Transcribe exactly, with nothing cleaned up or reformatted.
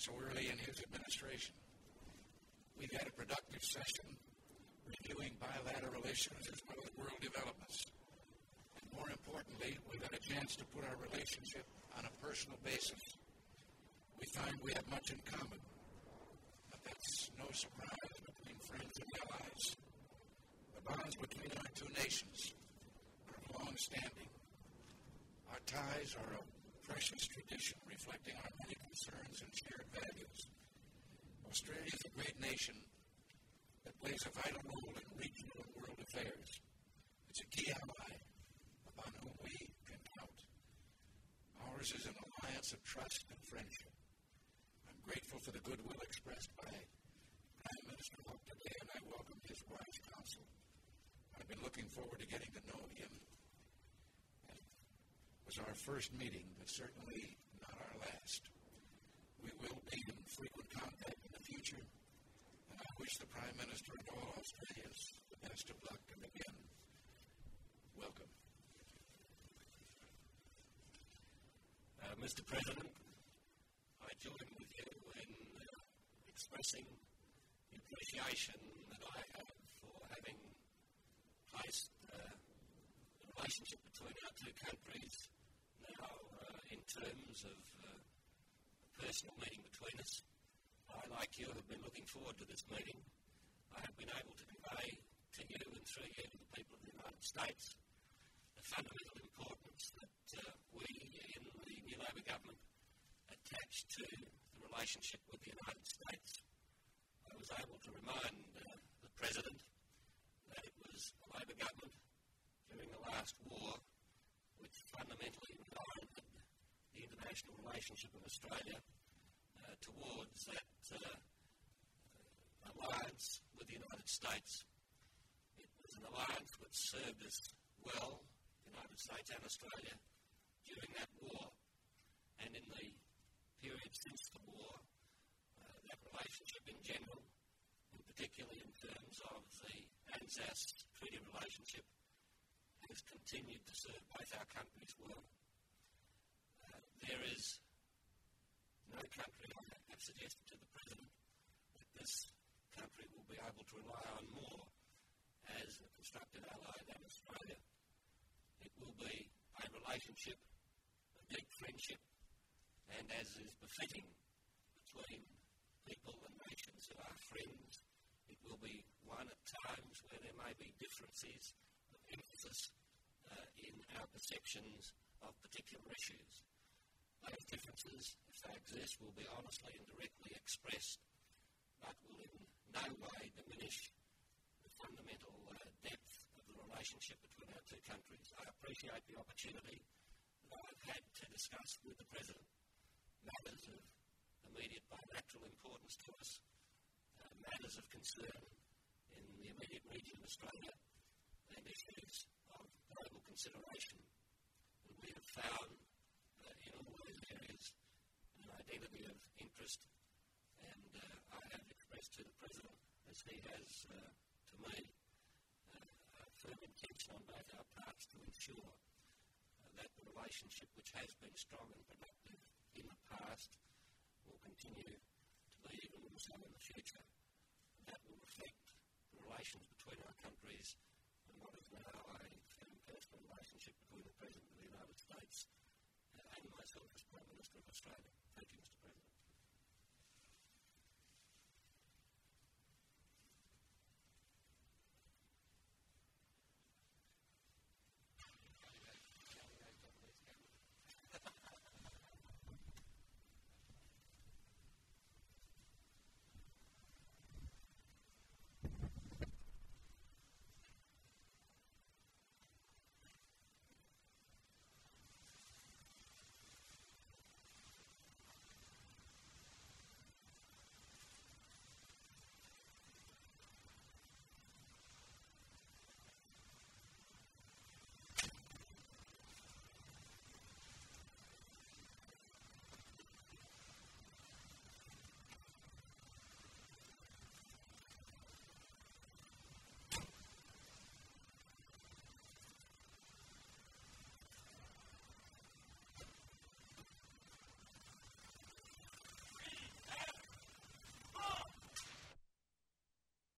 so early in his administration. We've had a productive session reviewing bilateral issues as well as world developments. And more importantly, we've had a chance to put our relationship on a personal basis. We find we have much in common, but that's no surprise between friends and allies. The bonds between our two nations are of long standing. Our ties are a precious tradition reflecting our many concerns and shared values. Australia is a great nation that plays a vital role in regional and world affairs. It's a key ally upon whom we can count. Ours is an alliance of trust and friendship. I'm grateful for the goodwill expressed by Prime Minister Hawke today, and I welcome his wise counsel. I've been looking forward to getting to know him. It was our first meeting, but certainly not our last. We will be in frequent contact in the future, and I wish the Prime Minister and all Australians the best of luck, and again, welcome. Uh, Mister President, I join with you in uh, expressing the appreciation that I have for having placed uh, the relationship between our two countries now uh, in terms of uh, a personal meeting between us. I, like you, have been looking forward to this meeting. I have been able to convey to you and through you to the people of the United States the fundamental importance that uh, we in the new Labor government attach to the relationship with the United States. I was able to remind uh, the President that it was the Labor government during the last war which fundamentally oriented the international relationship of Australia uh, towards that uh, alliance with the United States. It was an alliance which served us well, the United States and Australia, during that war. And in the period since the war, uh, that relationship in general, and particularly in terms of the ANZUS treaty relationship, has continued to serve both our countries well. Uh, there is no country, I have suggested to the President, that this country will be able to rely on more as a constructive ally than Australia. It will be a relationship, a deep friendship, and as is befitting between people and nations who are friends, it will be one at times where there may be differences of emphasis uh, in our perceptions of particular issues. Those differences, if they exist, will be honestly and directly expressed, but will in no way diminish the fundamental uh, depth of the relationship between our two countries. I appreciate the opportunity that I've had to discuss with the President matters of immediate bilateral importance to us, uh, matters of concern in the immediate region of Australia, and issues of global consideration. And we have found uh, in all those areas an identity of interest, and uh, I have expressed to the President, as he has uh, to me, uh, a firm intention on both our parts to ensure uh, that the relationship, which has been strong and productive in the past, will continue to be even more so in the future. That will reflect the relations between our countries and what is now a firm personal relationship between the President of the United States uh, and myself as Prime Minister of Australia.